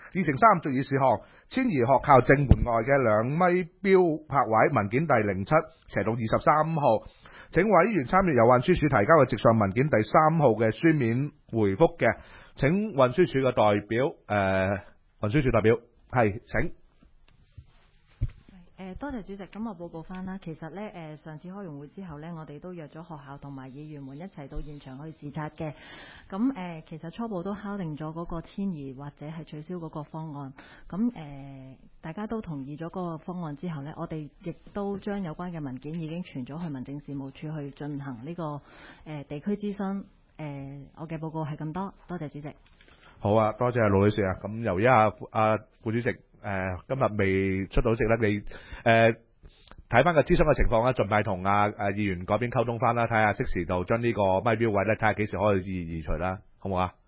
2乘3注意事項：遷移學校正門外嘅2米標泊位，文件第07/23號。請委員參閱由運輸署提交嘅直上文件第3號嘅書面回覆嘅。請運輸署嘅代表，運輸署代表係請。 多謝主席，咁我報告翻啦。其實呢，上次開完會之後呢，我哋都約咗學校同埋議員們一齊到現場去視察嘅。咁其實初步都敲定咗嗰個遷移或者係取消嗰個方案。咁大家都同意咗嗰個方案之後呢，我哋亦都將有關嘅文件已經傳咗去民政事務處去進行呢個地區諮詢。我嘅報告係咁多，多謝主席。 好啊，多謝盧女士啊。咁由於副主席今日未出到席咧，你睇翻個諮詢嘅情況啦，盡快同議員嗰邊溝通翻啦，睇下適時度將呢個咪標位咧，睇下幾時可以移除啦，好唔好啊？